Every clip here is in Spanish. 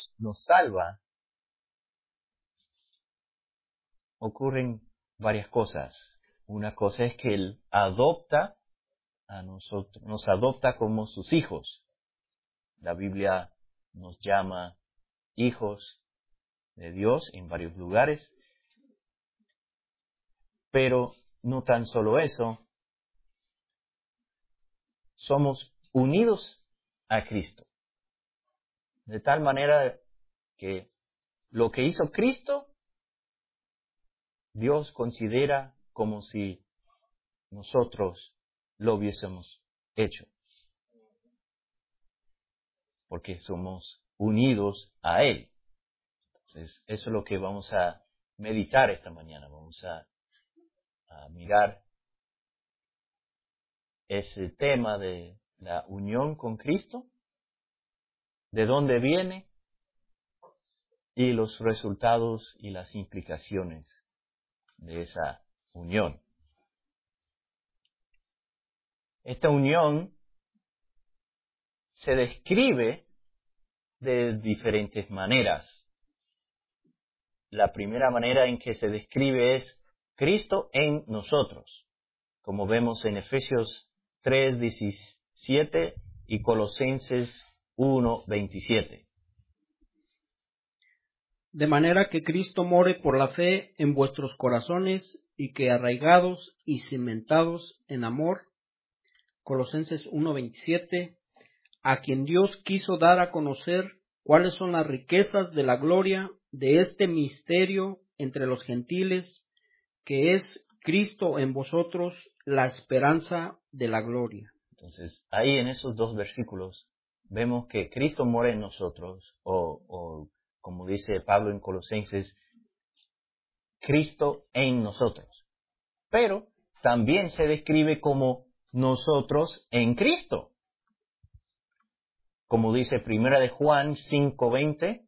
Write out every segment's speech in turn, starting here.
nos salva, ocurren varias cosas. Una cosa es que Él adopta a nosotros, nos adopta como sus hijos. La Biblia nos llama hijos de Dios en varios lugares. Pero no tan solo eso, somos unidos a Cristo. De tal manera que lo que hizo Cristo, Dios considera como si nosotros lo hubiésemos hecho. Porque somos unidos a Él. Entonces, eso es lo que vamos a meditar esta mañana. Vamos a mirar ese tema de la unión con Cristo, de dónde viene y los resultados y las implicaciones de esa unión. Esta unión se describe de diferentes maneras. La primera manera en que se describe es Cristo en nosotros, como vemos en Efesios 3:17 y Colosenses 1:27. De manera que Cristo more por la fe en vuestros corazones y que arraigados y cimentados en amor, Colosenses 1:27, a quien Dios quiso dar a conocer cuáles son las riquezas de la gloria de este misterio entre los gentiles, que es Cristo en vosotros, la esperanza de la gloria. Entonces, ahí en esos dos versículos vemos que Cristo mora en nosotros, o como dice Pablo en Colosenses, Cristo en nosotros. Pero también se describe como nosotros en Cristo. Como dice Primera de Juan 5:20.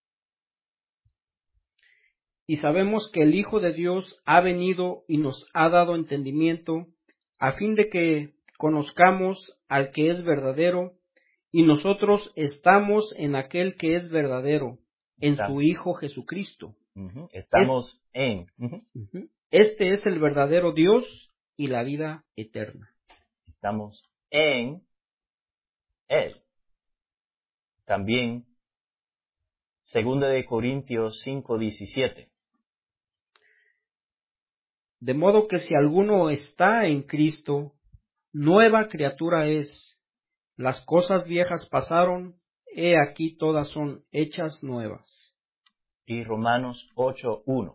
Y sabemos que el Hijo de Dios ha venido y nos ha dado entendimiento, a fin de que conozcamos al que es verdadero, y nosotros estamos en aquel que es verdadero, en su Hijo Jesucristo. Estamos en. Este es el verdadero Dios y la vida eterna. Estamos en Él. También, 2 de Corintios 5:17. De modo que si alguno está en Cristo, nueva criatura es. Las cosas viejas pasaron, he aquí todas son hechas nuevas. Y Romanos 8:1.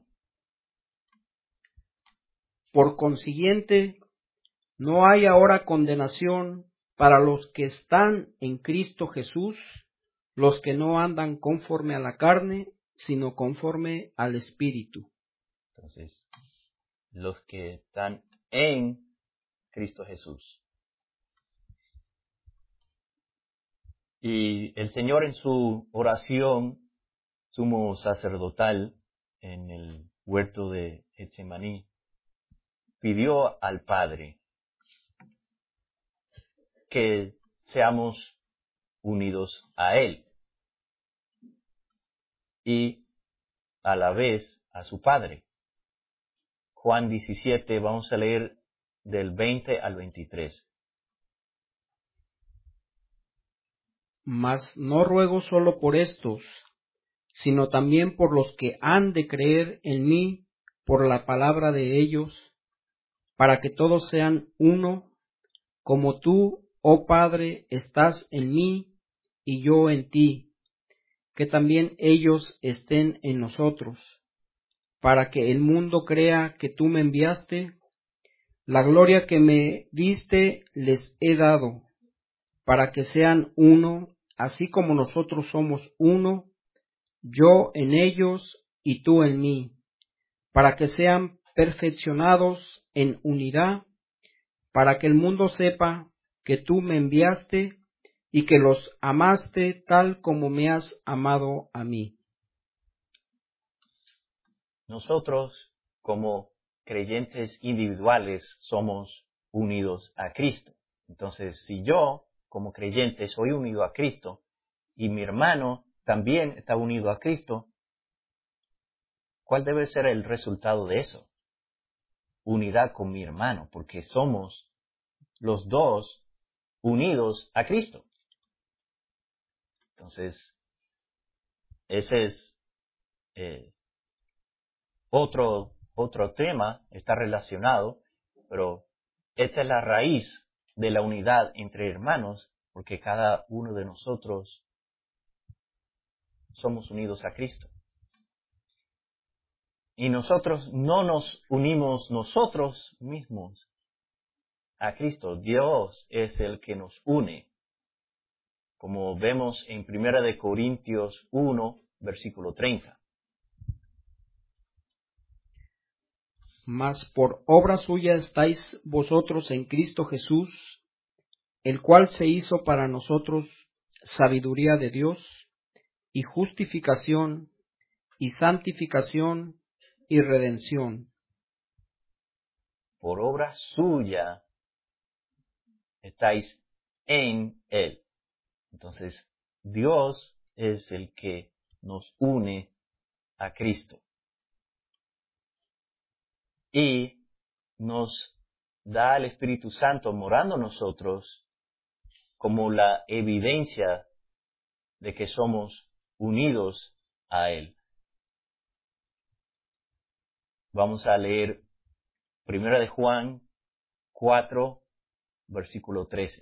Por consiguiente, no hay ahora condenación para los que están en Cristo Jesús, los que no andan conforme a la carne, sino conforme al Espíritu. Entonces, los que están en Cristo Jesús. Y el Señor en su oración sumo sacerdotal en el huerto de Getsemaní pidió al Padre que seamos unidos a Él y a la vez a su Padre. Juan 17, vamos a leer del 20 al 23. Mas no ruego solo por estos, sino también por los que han de creer en mí por la palabra de ellos, para que todos sean uno, como tú, oh Padre, estás en mí y yo en ti, que también ellos estén en nosotros, para que el mundo crea que tú me enviaste. La gloria que me diste les he dado, para que sean uno, así como nosotros somos uno, yo en ellos y tú en mí, para que sean perfeccionados en unidad, para que el mundo sepa que tú me enviaste y que los amaste tal como me has amado a mí. Nosotros, como creyentes individuales, somos unidos a Cristo. Entonces, si yo, como creyente, soy unido a Cristo y mi hermano también está unido a Cristo, ¿cuál debe ser el resultado de eso? Unidad con mi hermano, porque somos los dos unidos a Cristo. Entonces, ese es otro tema, está relacionado, pero esta es la raíz de la unidad entre hermanos, porque cada uno de nosotros somos unidos a Cristo. Y nosotros no nos unimos nosotros mismos a Cristo. Dios es el que nos une. Como vemos en 1 Corintios 1, versículo 30. Mas por obra suya estáis vosotros en Cristo Jesús, el cual se hizo para nosotros sabiduría de Dios, y justificación, y santificación, y redención. Por obra suya estáis en Él. Entonces, Dios es el que nos une a Cristo. Y nos da al Espíritu Santo morando en nosotros como la evidencia de que somos unidos a Él. Vamos a leer 1 de Juan 4, versículo 13.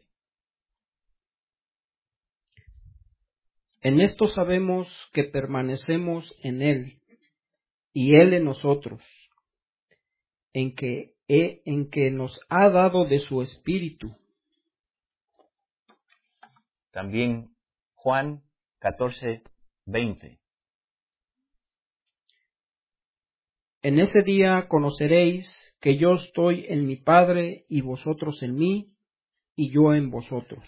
En esto sabemos que permanecemos en Él, y Él en nosotros, en que nos ha dado de su Espíritu. También Juan 14, 20. En ese día conoceréis que yo estoy en mi Padre, y vosotros en mí, y yo en vosotros.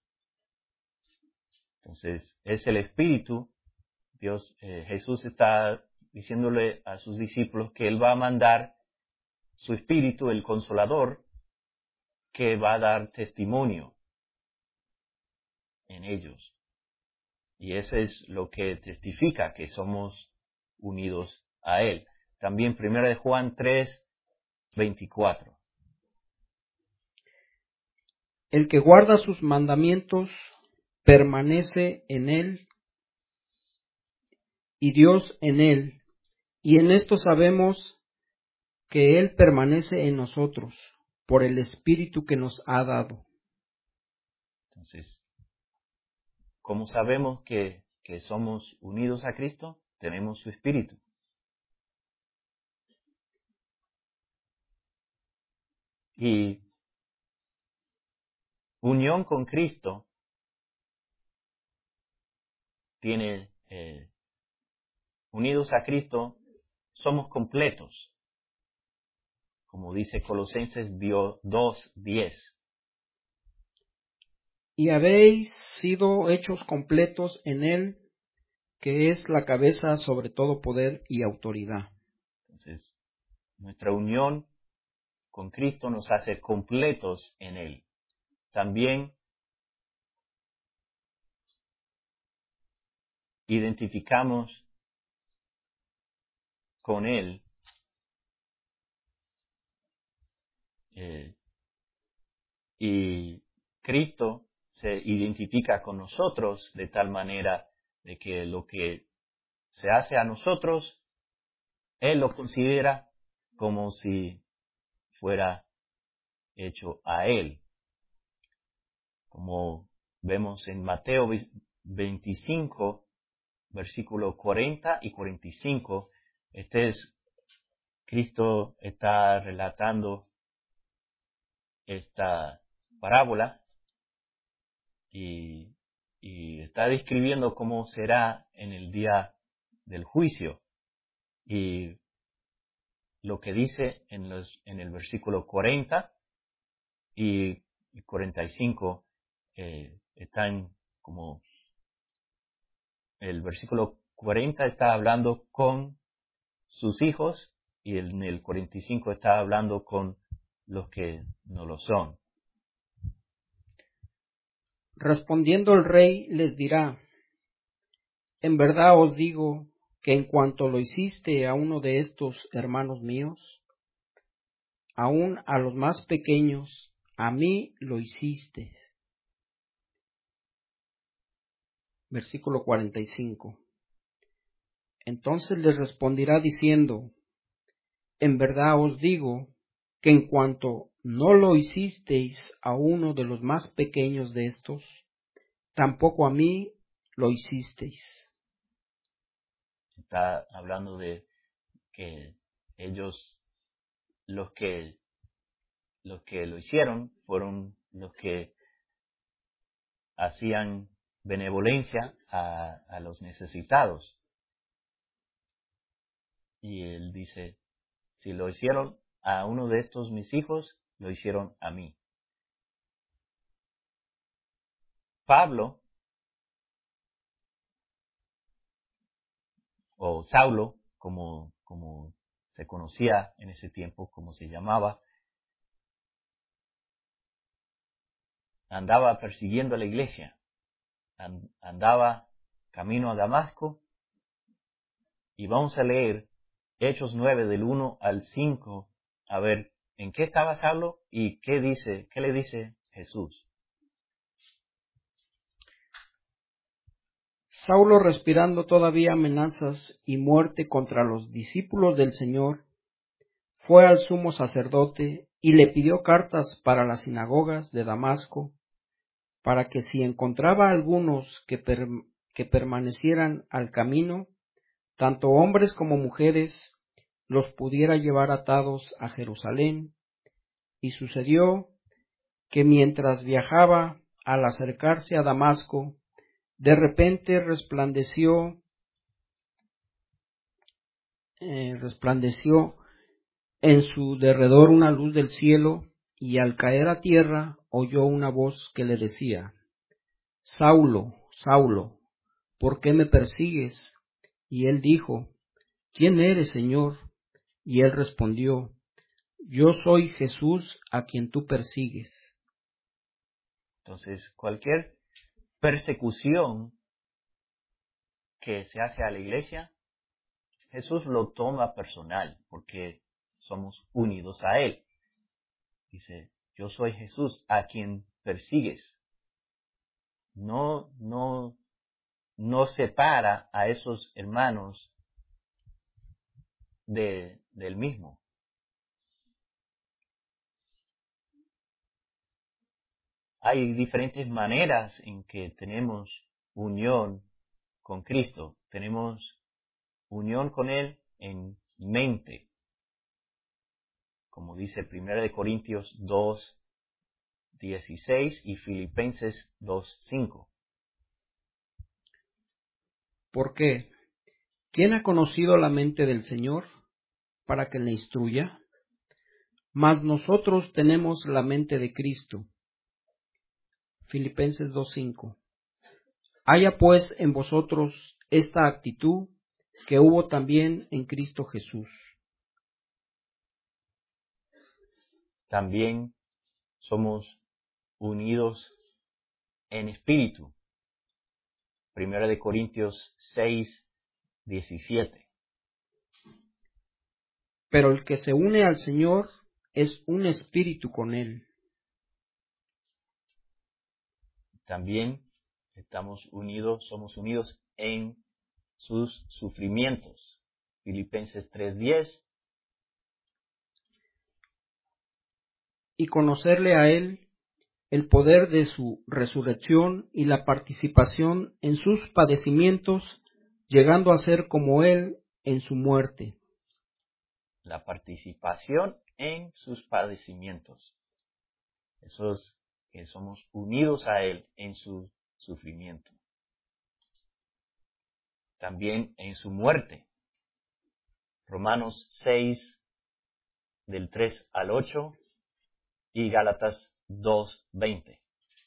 Entonces, es el Espíritu. Jesús está diciéndole a sus discípulos que Él va a mandar su Espíritu, el Consolador, que va a dar testimonio en ellos. Y eso es lo que testifica que somos unidos a Él. También 1 de Juan 3, 24. El que guarda sus mandamientos permanece en Él, y Dios en Él. Y en esto sabemos que Él permanece en nosotros, por el Espíritu que nos ha dado. Entonces, ¿cómo sabemos que somos unidos a Cristo? Tenemos su Espíritu. Y unión con Cristo tiene, unidos a Cristo, somos completos. Como dice Colosenses 2:10. Y habéis sido hechos completos en Él, que es la cabeza sobre todo poder y autoridad. Entonces, nuestra unión con Cristo nos hace completos en Él. También identificamos con Él y Cristo se identifica con nosotros de tal manera de que lo que se hace a nosotros, Él lo considera como si fuera hecho a Él. Como vemos en Mateo 25, versículos 40 y 45, Cristo está relatando esta parábola y está describiendo cómo será en el día del juicio. Y lo que dice en el versículo 40 y 45 están como... El versículo 40 está hablando con sus hijos y en el 45 está hablando con los que no lo son. Respondiendo el rey les dirá: En verdad os digo que en cuanto lo hiciste a uno de estos hermanos míos, aun a los más pequeños, a mí lo hiciste. Versículo 45. Entonces les responderá diciendo, en verdad os digo que en cuanto no lo hicisteis a uno de los más pequeños de estos, tampoco a mí lo hicisteis. Está hablando de que ellos, los que lo hicieron, fueron los que hacían benevolencia a los necesitados. Y él dice, si lo hicieron a uno de estos mis hijos, lo hicieron a mí. Pablo, o Saulo, como se conocía en ese tiempo, como se llamaba, andaba persiguiendo a la iglesia, andaba camino a Damasco, y vamos a leer Hechos 9 del 1 al 5, a ver en qué estaba Saulo y qué le dice Jesús. Saulo, respirando todavía amenazas y muerte contra los discípulos del Señor, fue al sumo sacerdote y le pidió cartas para las sinagogas de Damasco, para que si encontraba algunos que permanecieran al camino, tanto hombres como mujeres, los pudiera llevar atados a Jerusalén. Y sucedió que mientras viajaba, al acercarse a Damasco, de repente resplandeció en su derredor una luz del cielo, y al caer a tierra oyó una voz que le decía, Saulo, Saulo, ¿por qué me persigues? Y él dijo, ¿quién eres, Señor? Y él respondió, yo soy Jesús a quien tú persigues. Entonces, cualquier persecución que se hace a la iglesia, Jesús lo toma personal, porque somos unidos a Él. Dice, yo soy Jesús a quien persigues. No separa a esos hermanos del mismo. Hay diferentes maneras en que tenemos unión con Cristo. Tenemos unión con Él en mente, como dice 1 Corintios 2:16 y Filipenses 2:5. ¿Por qué? ¿Quién ha conocido la mente del Señor para que le instruya? Mas nosotros tenemos la mente de Cristo. Filipenses 2:5. Haya pues en vosotros esta actitud que hubo también en Cristo Jesús. También somos unidos en espíritu. 1 Corintios 6:17. Pero el que se une al Señor es un espíritu con Él. También somos unidos en sus sufrimientos. Filipenses 3:10. Y conocerle a Él, el poder de su resurrección y la participación en sus padecimientos, llegando a ser como Él en su muerte. La participación en sus padecimientos. Eso es que somos unidos a Él en su sufrimiento. También en su muerte. Romanos 6, del 3 al 8 y Gálatas 2:20.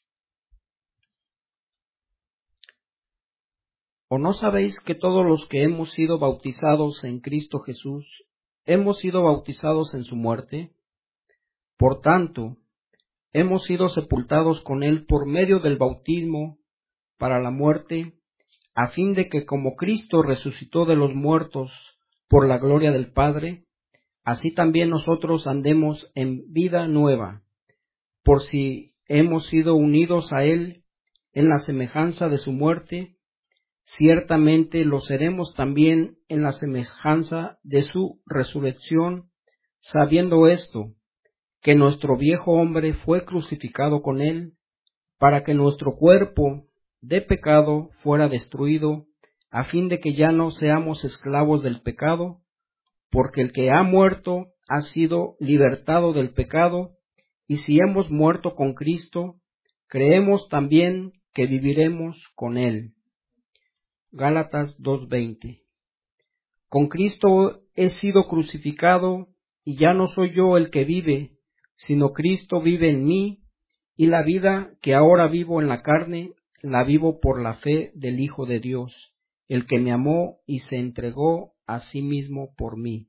¿O no sabéis que todos los que hemos sido bautizados en Cristo Jesús, hemos sido bautizados en su muerte? Por tanto, hemos sido sepultados con Él por medio del bautismo para la muerte, a fin de que como Cristo resucitó de los muertos por la gloria del Padre, así también nosotros andemos en vida nueva, por si hemos sido unidos a Él en la semejanza de su muerte, ciertamente lo seremos también en la semejanza de su resurrección, sabiendo esto, que nuestro viejo hombre fue crucificado con Él, para que nuestro cuerpo de pecado fuera destruido, a fin de que ya no seamos esclavos del pecado, porque el que ha muerto ha sido libertado del pecado, y si hemos muerto con Cristo, creemos también que viviremos con Él. Gálatas 2:20. Con Cristo he sido crucificado, y ya no soy yo el que vive, sino Cristo vive en mí, y la vida que ahora vivo en la carne, la vivo por la fe del Hijo de Dios, el que me amó y se entregó a sí mismo por mí.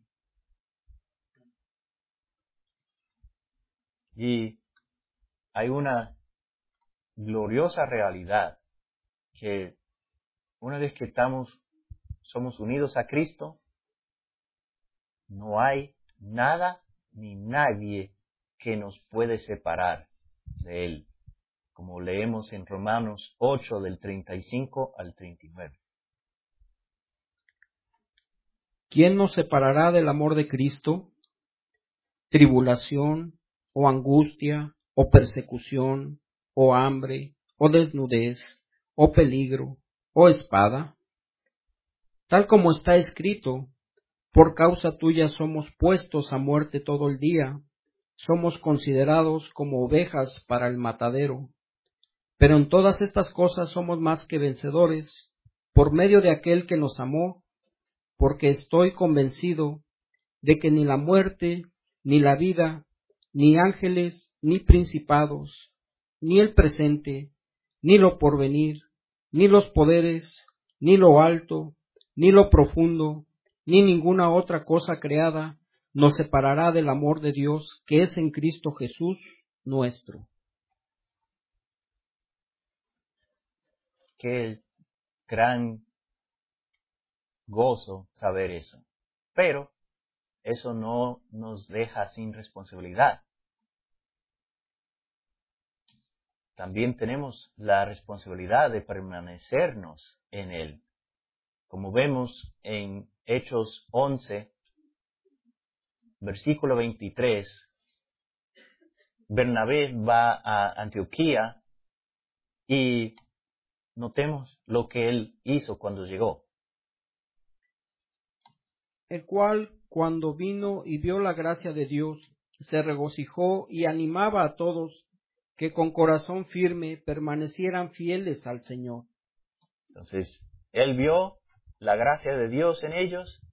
Y hay una gloriosa realidad que una vez que somos unidos a Cristo, no hay nada ni nadie que nos puede separar de Él, como leemos en Romanos 8 del 35 al 39. ¿Quién nos separará del amor de Cristo? ¿Tribulación, o angustia, o persecución, o hambre, o desnudez, o peligro, o espada? Tal como está escrito, por causa tuya somos puestos a muerte todo el día, somos considerados como ovejas para el matadero. Pero en todas estas cosas somos más que vencedores, por medio de aquel que nos amó, porque estoy convencido de que ni la muerte, ni la vida, ni ángeles, ni principados, ni el presente, ni lo porvenir, ni los poderes, ni lo alto, ni lo profundo, ni ninguna otra cosa creada nos separará del amor de Dios que es en Cristo Jesús nuestro. Qué gran gozo saber eso. Pero eso no nos deja sin responsabilidad. También tenemos la responsabilidad de permanecernos en Él. Como vemos en Hechos 11, versículo 23, Bernabé va a Antioquía y notemos lo que él hizo cuando llegó. El cual, cuando vino y vio la gracia de Dios, se regocijó y animaba a todos que con corazón firme permanecieran fieles al Señor. Entonces, él vio la gracia de Dios en ellos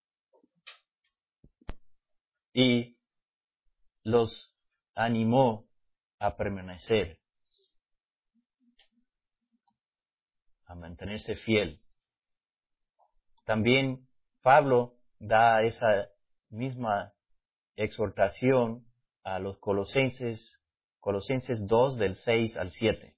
y los animó a permanecer, a mantenerse fiel. También Pablo da esa misma exhortación a los Colosenses 2 del 6 al 7.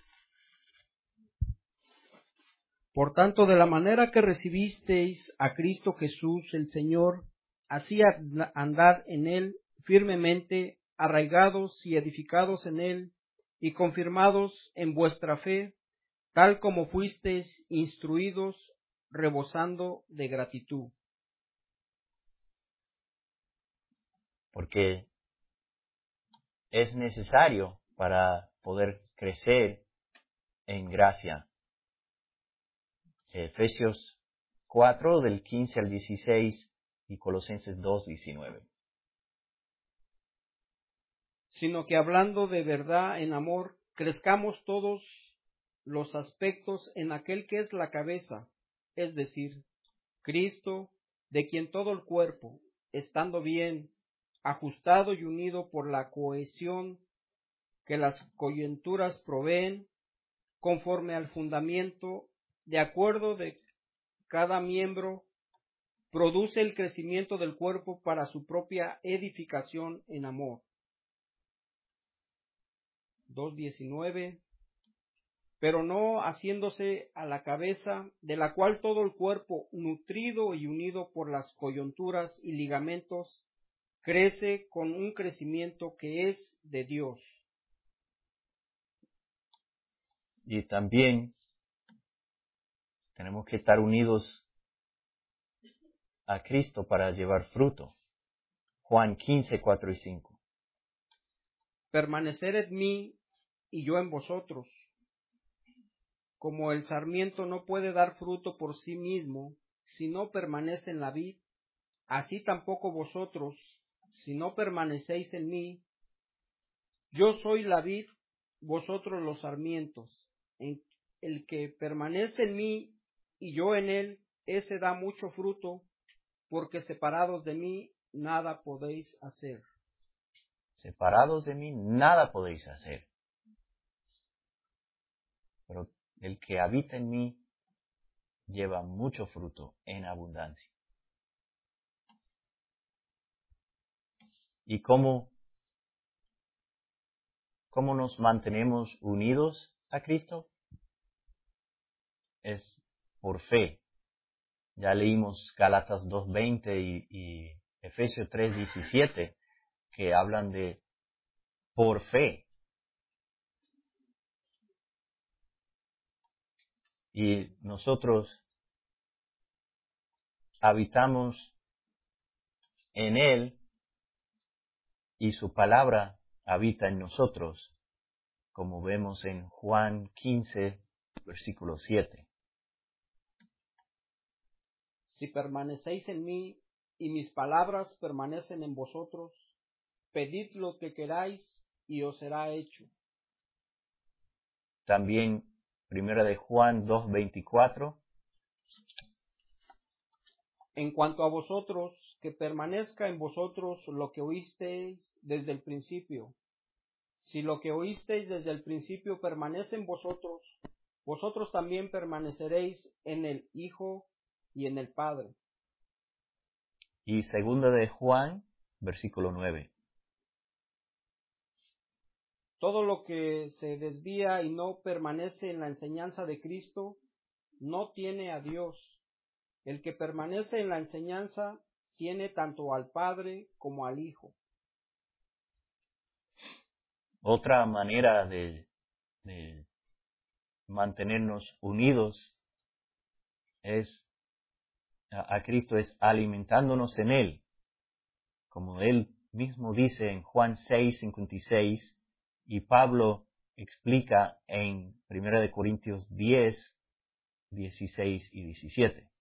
Por tanto, de la manera que recibisteis a Cristo Jesús el Señor, así andad en Él firmemente, arraigados y edificados en Él, y confirmados en vuestra fe, tal como fuisteis instruidos, rebosando de gratitud. Porque es necesario para poder crecer en gracia. Efesios 4 del 15 al 16 y Colosenses 2, 19. Sino que hablando de verdad en amor, crezcamos todos los aspectos en aquel que es la cabeza, es decir, Cristo, de quien todo el cuerpo, estando bien, ajustado y unido por la cohesión que las coyunturas proveen, conforme al fundamento, de acuerdo de cada miembro, produce el crecimiento del cuerpo para su propia edificación en amor. 2:19. pero no haciéndose a la cabeza, de la cual todo el cuerpo, nutrido y unido por las coyunturas y ligamentos, crece con un crecimiento que es de Dios. Y también tenemos que estar unidos a Cristo para llevar fruto. Juan 15, 4 y 5. Permanecer en mí y yo en vosotros. Como el sarmiento no puede dar fruto por sí mismo si no permanece en la vid, así tampoco vosotros, si no permanecéis en mí. Yo soy la vid, vosotros los sarmientos. El que permanece en mí y yo en él, ese da mucho fruto, porque separados de mí nada podéis hacer. Separados de mí nada podéis hacer. Pero el que habita en mí lleva mucho fruto en abundancia. ¿Y cómo nos mantenemos unidos a Cristo? Es por fe. Ya leímos Gálatas 2:20 y Efesios 3:17, que hablan de por fe. Y nosotros habitamos en Él y su palabra habita en nosotros, como vemos en Juan 15, versículo 7. Si permanecéis en mí y mis palabras permanecen en vosotros, pedid lo que queráis y os será hecho. También 1 de Juan 2:24. En cuanto a vosotros, que permanezca en vosotros lo que oísteis desde el principio. Si lo que oísteis desde el principio permanece en vosotros, vosotros también permaneceréis en el Hijo y en el Padre. Y 2 de Juan, versículo 9. Todo lo que se desvía y no permanece en la enseñanza de Cristo, no tiene a Dios. El que permanece en la enseñanza tiene tanto al Padre como al Hijo. Otra manera de mantenernos unidos a Cristo es alimentándonos en Él. Como Él mismo dice en Juan 6:56 y Pablo explica en 1 de Corintios 10, 16 y 17.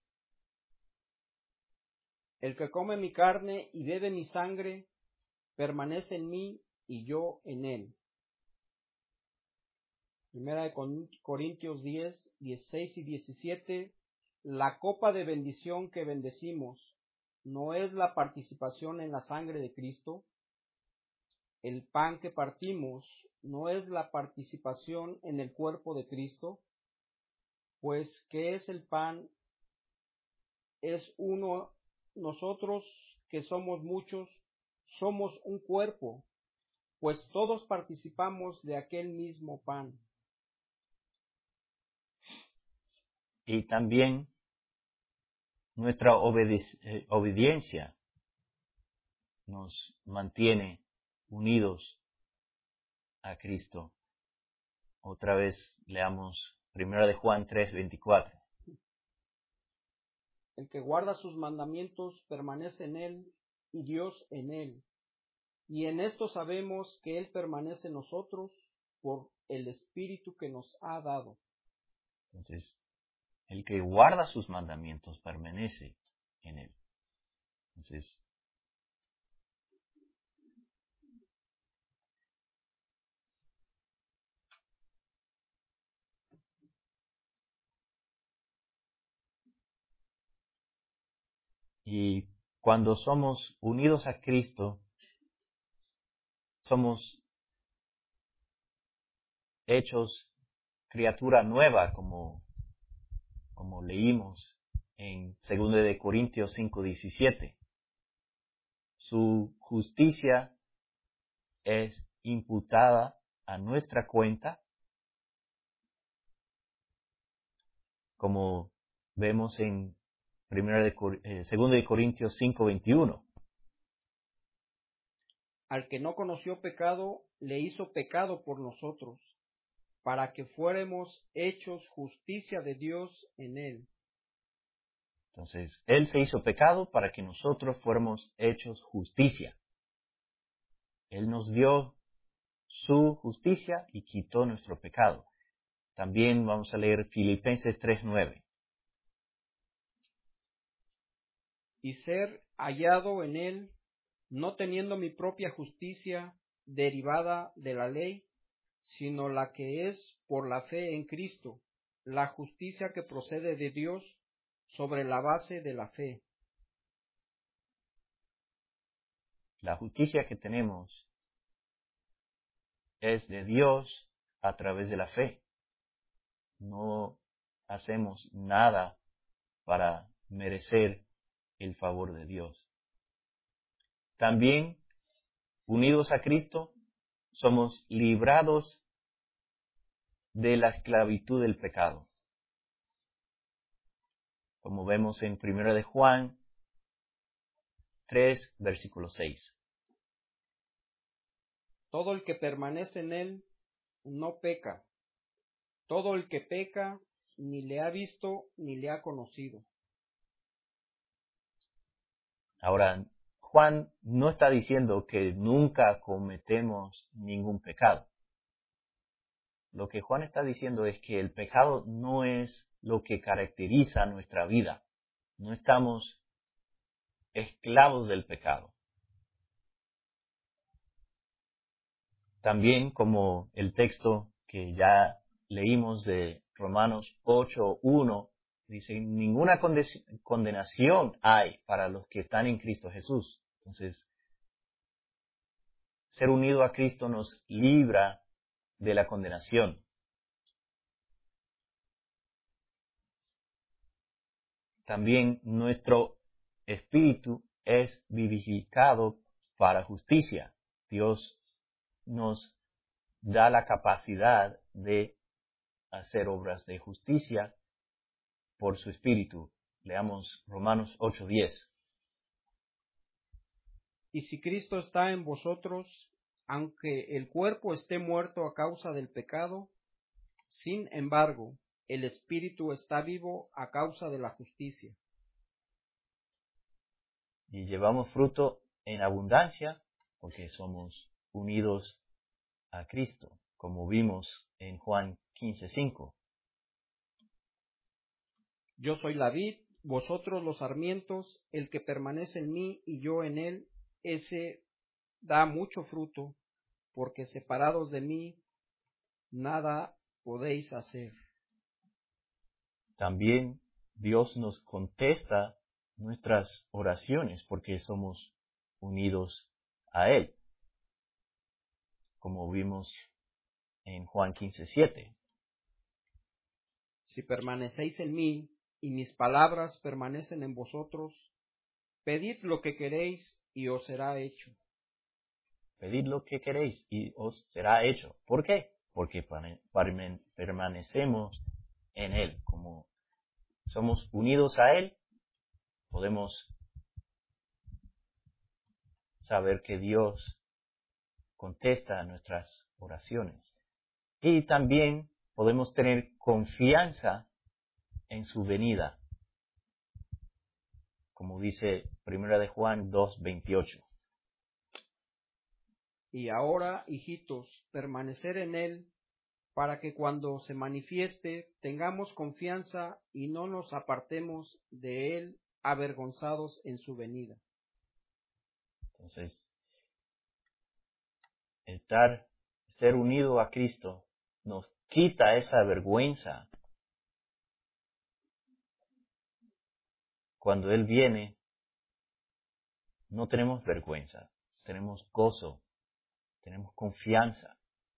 El que come mi carne y bebe mi sangre, permanece en mí y yo en él. 1 de Corintios 10, 16 y 17. La copa de bendición que bendecimos, ¿no es la participación en la sangre de Cristo? El pan que partimos, ¿no es la participación en el cuerpo de Cristo? Pues, ¿qué es el pan? Es uno. Nosotros que somos muchos, somos un cuerpo, pues todos participamos de aquel mismo pan. Y también nuestra obediencia nos mantiene unidos a Cristo. Otra vez leamos 1 de Juan 3:24. El que guarda sus mandamientos permanece en él y Dios en él. Y en esto sabemos que él permanece en nosotros por el Espíritu que nos ha dado. Entonces, el que guarda sus mandamientos permanece en Él. Entonces, y cuando somos unidos a Cristo, somos hechos criatura nueva, como leímos en 2 de Corintios 5:17. Su justicia es imputada a nuestra cuenta como vemos en 2 de Corintios 5:21. Al que no conoció pecado, le hizo pecado por nosotros, para que fuéramos hechos justicia de Dios en él. Entonces, Él se hizo pecado para que nosotros fuéramos hechos justicia. Él nos dio su justicia y quitó nuestro pecado. También vamos a leer Filipenses 3:9. Y ser hallado en él, no teniendo mi propia justicia derivada de la ley, sino la que es por la fe en Cristo, la justicia que procede de Dios sobre la base de la fe. La justicia que tenemos es de Dios a través de la fe. No hacemos nada para merecer el favor de Dios. También, unidos a Cristo, somos librados de la esclavitud del pecado. Como vemos en 1 de Juan 3, versículo 6. Todo el que permanece en él no peca. Todo el que peca ni le ha visto ni le ha conocido. Ahora, Juan no está diciendo que nunca cometemos ningún pecado. Lo que Juan está diciendo es que el pecado no es lo que caracteriza nuestra vida. No estamos esclavos del pecado. También, como el texto que ya leímos de Romanos 8:1, dice, ninguna condenación hay para los que están en Cristo Jesús. Entonces, ser unido a Cristo nos libra de la condenación. También nuestro espíritu es vivificado para justicia. Dios nos da la capacidad de hacer obras de justicia por su espíritu. Leamos Romanos 8:10. Y si Cristo está en vosotros, aunque el cuerpo esté muerto a causa del pecado, sin embargo, el espíritu está vivo a causa de la justicia. Y llevamos fruto en abundancia porque somos unidos a Cristo, como vimos en Juan 15:5. Yo soy la vid, vosotros los sarmientos, el que permanece en mí y yo en él, ese da mucho fruto, porque separados de mí nada podéis hacer. También Dios nos contesta nuestras oraciones porque somos unidos a Él, como vimos en Juan 15:7. Si permanecéis en mí y mis palabras permanecen en vosotros, pedid lo que queréis y os será hecho. Pedid lo que queréis y os será hecho. ¿Por qué? Porque permanecemos en Él. Como somos unidos a Él, podemos saber que Dios contesta nuestras oraciones. Y también podemos tener confianza en su venida, como dice 1 de Juan 2:28. Y ahora, hijitos, permanecer en él, para que cuando se manifieste tengamos confianza y no nos apartemos de él avergonzados en su venida. Entonces, ser unido a Cristo nos quita esa vergüenza. Cuando Él viene, no tenemos vergüenza, tenemos gozo, tenemos confianza.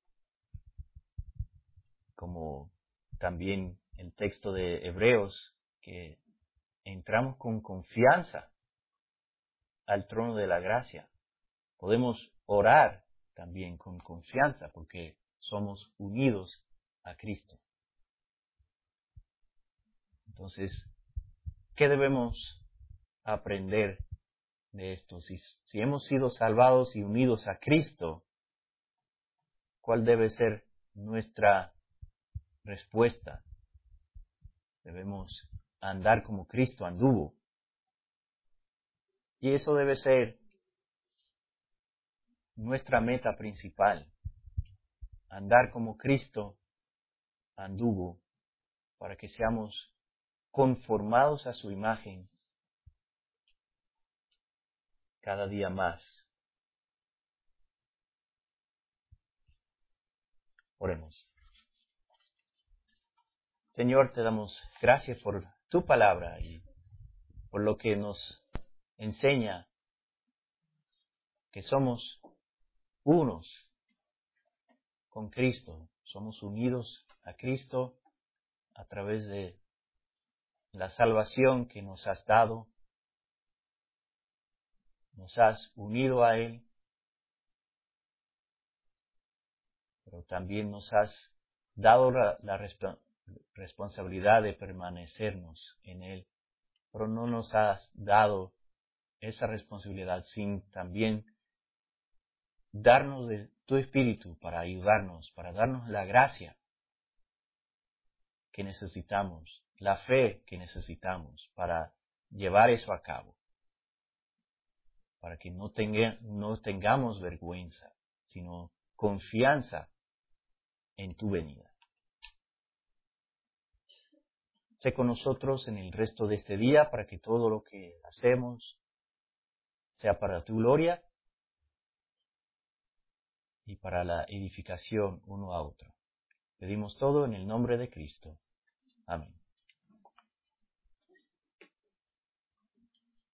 Como también el texto de Hebreos, que entramos con confianza al trono de la gracia. Podemos orar también con confianza porque somos unidos a Cristo. Entonces, ¿qué debemos aprender de esto? Si hemos sido salvados y unidos a Cristo, ¿cuál debe ser nuestra respuesta? Debemos andar como Cristo anduvo. Y eso debe ser nuestra meta principal. Andar como Cristo anduvo, para que seamos conformados a su imagen cada día más. Oremos. Señor, te damos gracias por tu palabra y por lo que nos enseña que somos unos con Cristo. Somos unidos a Cristo a través de la salvación que nos has dado. Nos has unido a Él, pero también nos has dado la responsabilidad de permanecernos en Él. Pero no nos has dado esa responsabilidad sin también darnos de tu Espíritu para ayudarnos, para darnos la gracia que necesitamos, la fe que necesitamos para llevar eso a cabo, para que no tengamos vergüenza, sino confianza en tu venida. Sé con nosotros en el resto de este día para que todo lo que hacemos sea para tu gloria y para la edificación uno a otro. Pedimos todo en el nombre de Cristo. Amén.